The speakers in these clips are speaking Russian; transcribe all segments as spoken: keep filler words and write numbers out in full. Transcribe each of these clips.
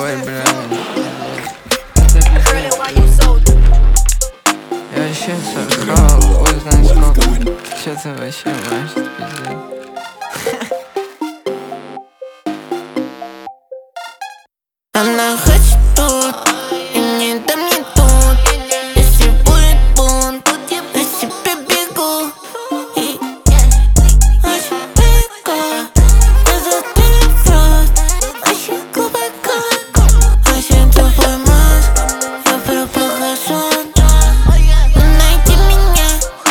Ой, бля. Это пиздец. Я вообще сорвал, хуй знает сколько. Что-то вообще может пиздец. Она хочет тут, и не дам не тут. Если будет бунт, я себе бегу. И очень далеко, назад не фрост, очень глубоко. Очень твой мозг, я пропахла сон. Найди меня,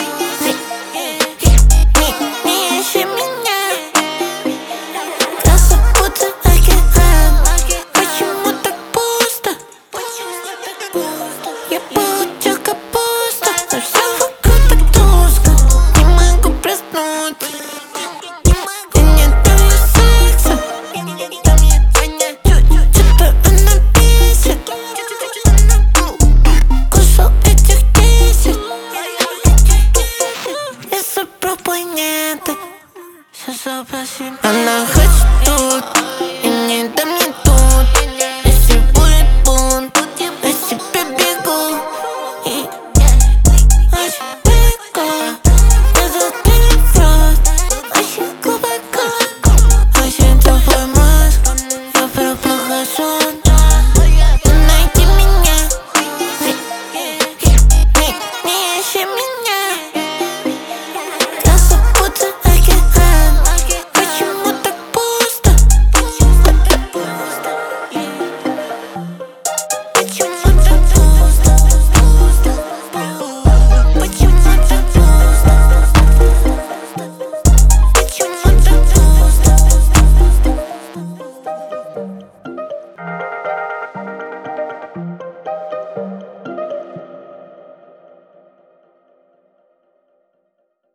не, не ищи меня. Глаза будто океан. Почему так пусто? Я получу капусту, но все вокруг так тускло. Не могу проснуться. И не даю секса. Что-то она бесит. Кушал этих десять. Если пробуй нет, сейчас запросим. Она хочет тут, и не дам не тут. Если будет бунт, я себе бегу. И очень далеко, назад не фрост, очень глубоко. Очень твой мозг, я пропахла сон.